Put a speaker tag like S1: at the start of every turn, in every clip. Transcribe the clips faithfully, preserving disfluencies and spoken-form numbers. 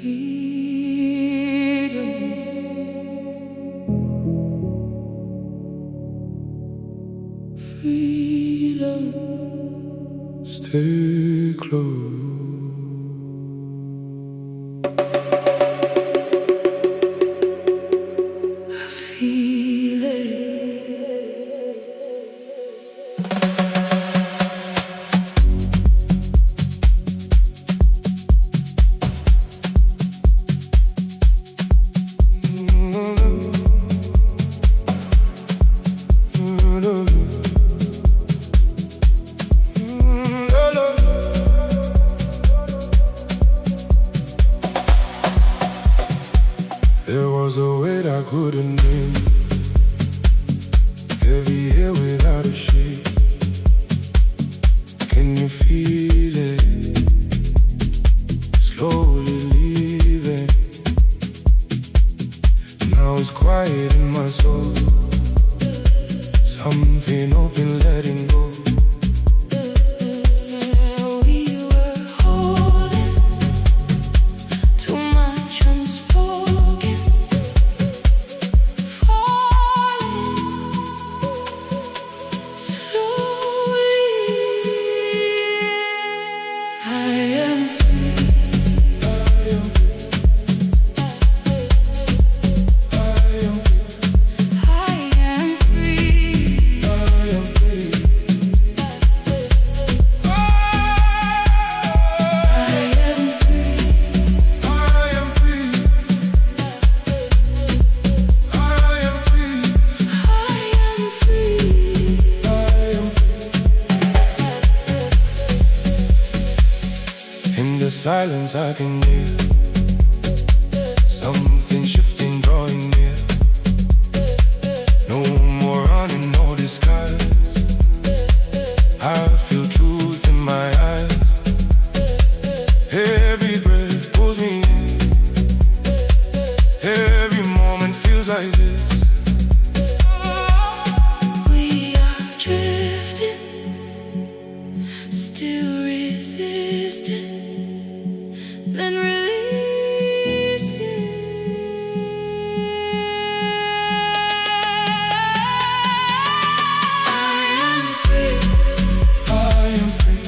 S1: freedom. Stay close. I feel it. There was a weight I couldn't name, heavy here without a shade. Can you feel it? Slowly leaving. Now it's quiet in my soul. Something open, letting go. In the silence I can hear something shifting, drawing near. No more running, no disguise. I feel truth in my eyes. Every breath pulls me in. Every moment feels like this.
S2: We are drifting, still resisting. Then release it. I am free.
S1: I am free.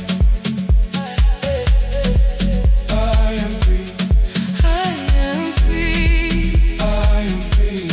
S1: I am free.
S2: I am free.
S1: I am free.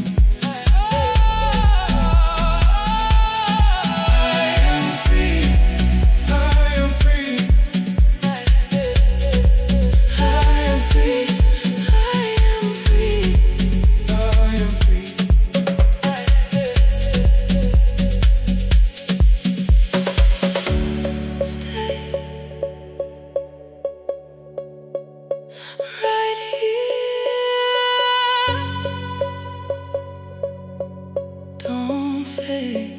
S2: Right here, don't fade.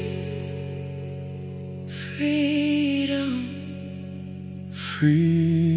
S1: Freedom.